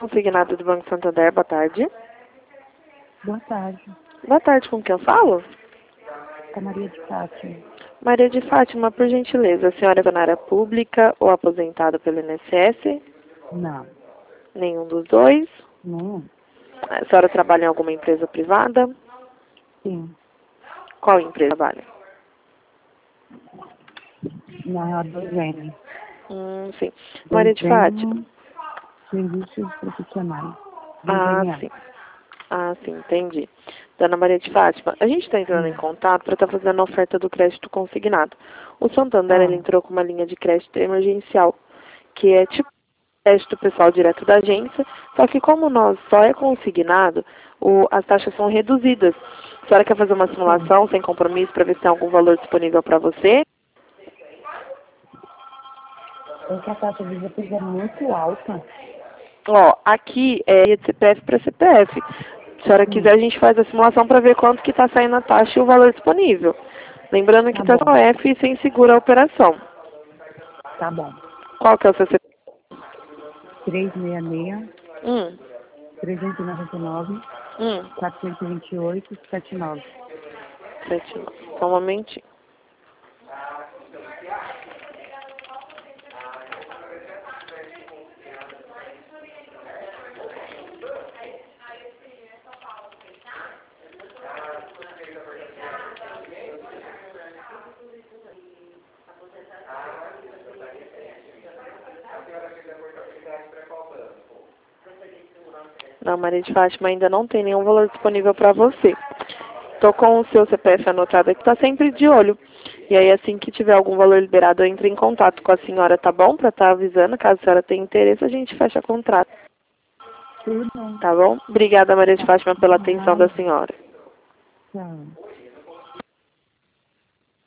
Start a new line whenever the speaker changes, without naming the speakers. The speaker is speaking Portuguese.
Consignado do Banco Santander, boa tarde.
Boa tarde.
Boa tarde, com quem eu falo?
Com a Maria de Fátima.
Maria de Fátima, por gentileza, a senhora é funcionária pública ou aposentada pelo INSS?
Não.
Nenhum dos dois?
Não.
A senhora trabalha em alguma empresa privada?
Sim.
Qual empresa trabalha?
Na Dozene.
Sim. Maria de Fátima.
Dozene Serviços Profissionais.
Ah,
Dozene A.
sim. Ah, sim, entendi. Dona Maria de Fátima, a gente está entrando em contato para estar fazendo a oferta do crédito consignado. O Santander, ele entrou com uma linha de crédito emergencial, que é tipo crédito pessoal direto da agência, só que como nós só é consignado, as taxas são reduzidas. A senhora quer fazer uma simulação sem compromisso para ver se tem algum valor disponível para você?
É que a taxa de juros é muito alta.
Ó, aqui é de CPF para CPF. Se a senhora quiser, a gente faz a simulação para ver quanto que está saindo a taxa e o valor disponível. Lembrando que
Tá
está só
bom.
F e sem seguro a operação.
Tá bom.
Qual que é o seu CPF?
366
Hum,
399
hum,
428 79.
79. Só um momentinho. Não, Maria de Fátima, ainda não tem nenhum valor disponível para você. Estou com o seu CPF anotado aqui, está sempre de olho. E aí, assim que tiver algum valor liberado, eu entro em contato com a senhora, tá bom? Para estar avisando, caso a senhora tenha interesse, a gente fecha contrato,
Tudo bom.
tá bom? Obrigada, Maria de Fátima, pela atenção da
Obrigada.
senhora.
Tchau.